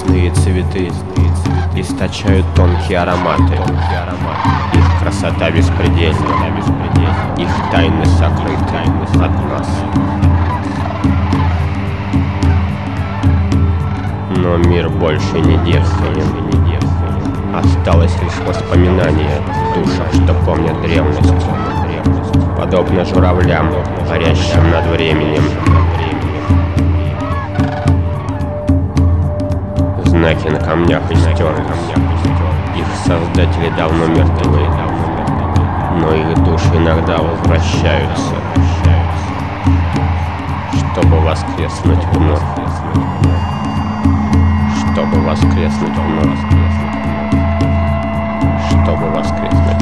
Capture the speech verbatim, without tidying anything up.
Лесные цветы источают тонкие ароматы. Их красота беспредельна, их тайны сокрыты от нас. Но мир больше не девственен. Осталось лишь воспоминание в душах, что помнят древность. Подобно журавлям, парящим над временем. Знаки на камнях истерлись. Их создатели давно мертвы, но их души иногда возвращаются, чтобы воскреснуть вновь. Чтобы воскреснуть вновь. Чтобы воскреснуть.